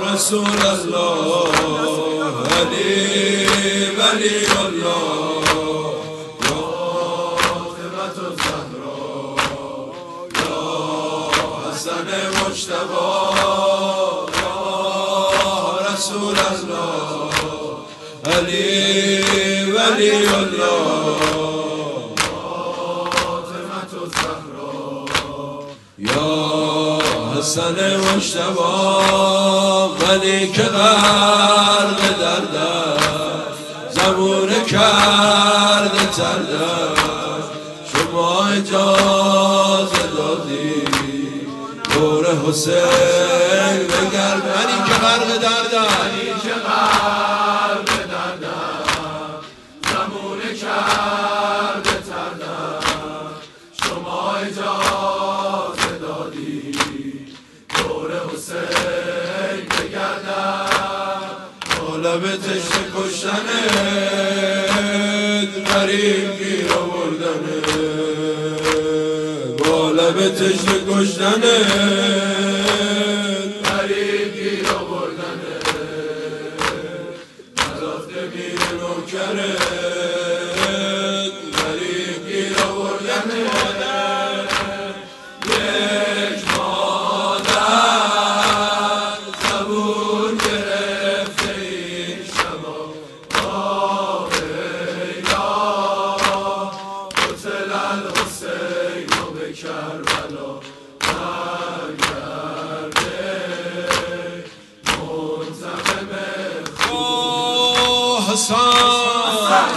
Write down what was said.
رسول الله علی ولی الله یا فاطمة الزهرا یا حسن مجتبی یا رسول الله علی ولی الله فاطمة الزهرا یا حسن مجتبی ولی که غرق درد زبون کرده تردد شما اجازه دادی دور حسین بگرد ولی که غرق درد زبون کرده تردد شما اجازه دادی دور حسین بگردد بالا به تشت کشتنت غریب گیر آوردنت بالا به تشت کشتنت غریب گیر آوردنت نرفته میر نوکرت غریب گیر آوردنت کربلا برگرده منتقم خون حسن